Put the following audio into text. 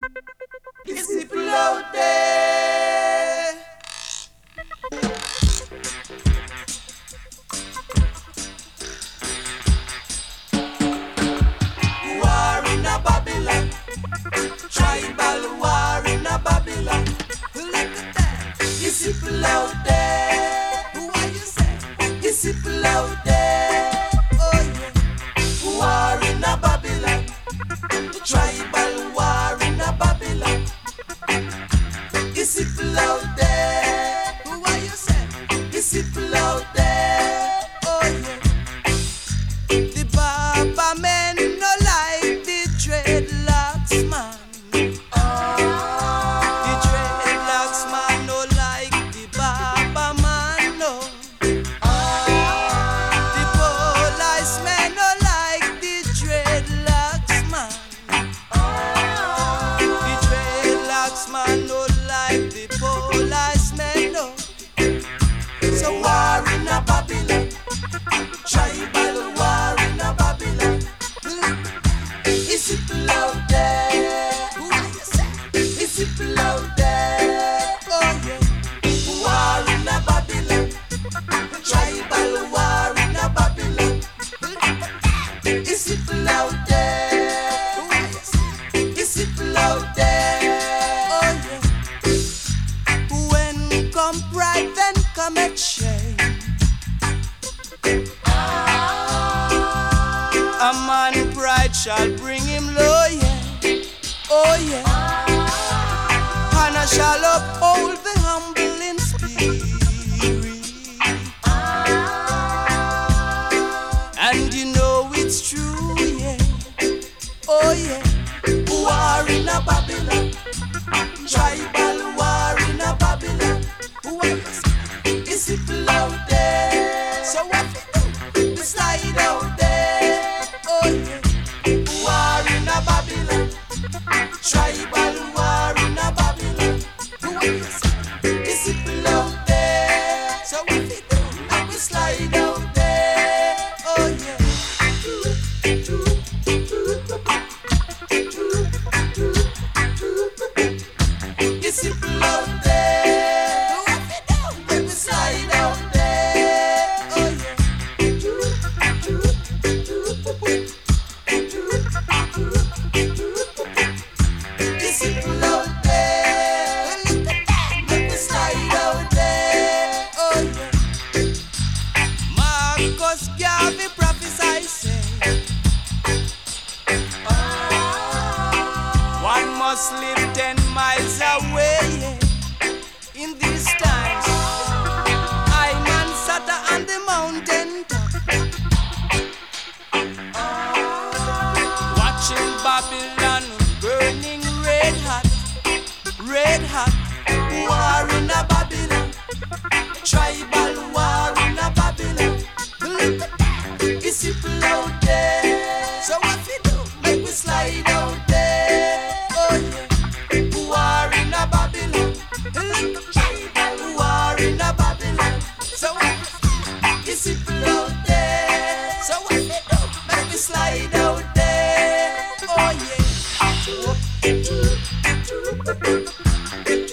It's people out there. War in a Babylon. Tribal war in a Babylon. Look at that. It's people out there. Who are you say? It's people out there. Oh yeah. War in a Babylon. Tribal war in a Babylon. It's people out there. Who are you say? It's people out there. Oh yeah. The Baba men no like the dreadlocks man. The dreadlocks man no like the Baba man no. The police men no like the dreadlocks man. The dreadlocks man no like the police men no. So war in a Babylon. Tribal war in a Babylon. It's people out there. Who are you say? It's people out there. Oh yeah. War in a Babylon. Tribal war in a Babylon. It's people out there. Who are you say? It's people out there. Oh yeah. When come pride, then come a shame. A man pride shall bring him low, yeah. Oh yeah. And I shall uphold the humble in spirit. And you know it's true, yeah. Oh yeah. War in a Babylon. Tribal war in a Babylon. Who are you? It's people out there. So what we do? We slide out there. Oh yeah. War in a Babylon. Tribal war in a Babylon. Who are you? It's people out there. So what we do? We slide out there. Oh yeah. It's people out there. What we do? We slide out there. Oh yeah. It's people out there. Look at that. We slide out there. Oh yeah. Marcus Garvey prophesy say, one must live 10 miles away, yeah. In these times, I man sat on the mountain top, watching Babylon burning red hot, red hot. War in a Babylon, tribal war in a Babylon. Look at that, it's people out there. So what we do? Make we slide out there. Oh yeah. War in a Babylon. Look, tribal war in a Babylon. So what? It's people out there. So what we do? Make we slide out there. Oh yeah.